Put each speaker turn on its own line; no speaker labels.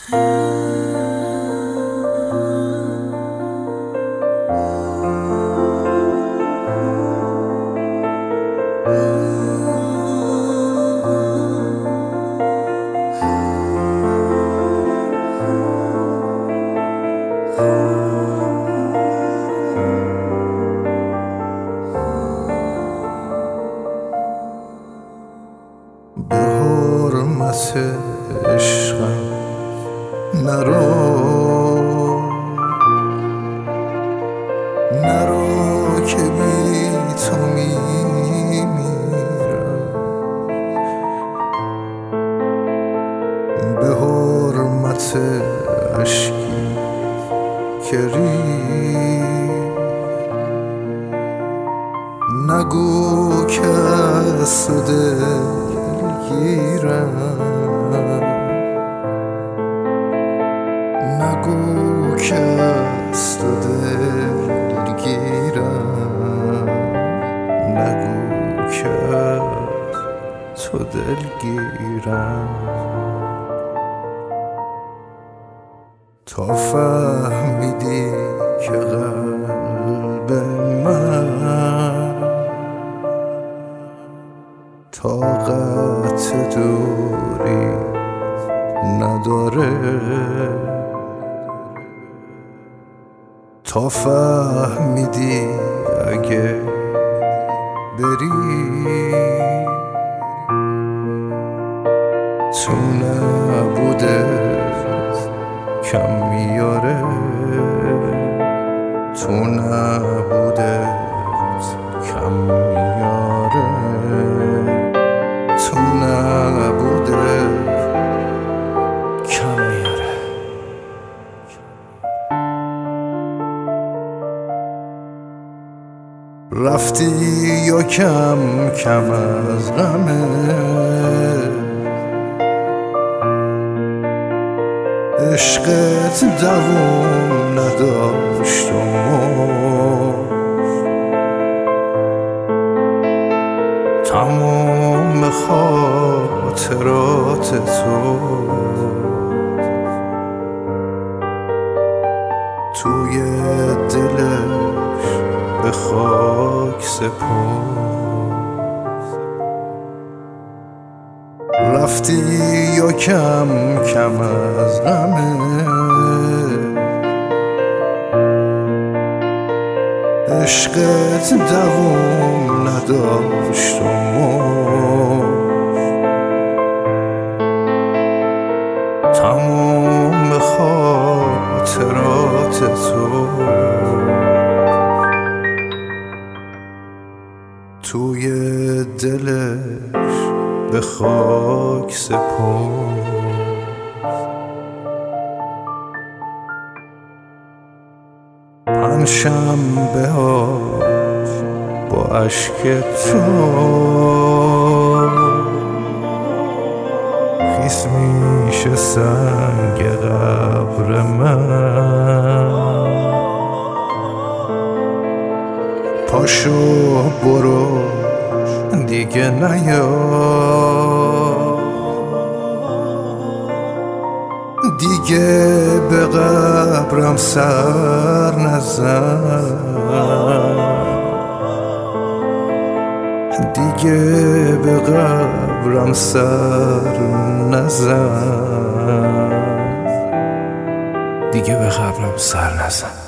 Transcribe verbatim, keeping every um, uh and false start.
به حرمت عشقم نرو نرو که بی تو میمیرم. به حرمت عشقی که ریخت نگو که از تو دلگیرم، نگو که از تو دلگیرم، نگو که از تو دلگیرم. تا فهمیدی که قلب من طاقت دوری نداره، تا فهمیدی اگه بری تو نبوده کم میاره، تو نبوده کم میاره، تو نبوده کم میاره. رفتی یا کم کم از غمه عشقت دوام نداشت و تمام خاطرات تو توی دلش به خاک سپرد. رفتی یا کم کم از غمه عشقت دوام نداشت و تمام خاطرات تو توی دلش به خاک سپرد. پنجشنبه ها با اشک تو خیس میشه سنگ قبر من. پاشو برو دیگه نیا، دیگه به قبرم سر نزن، دیگه به قبرم سر نزن، دیگه به قبرم سر نزن.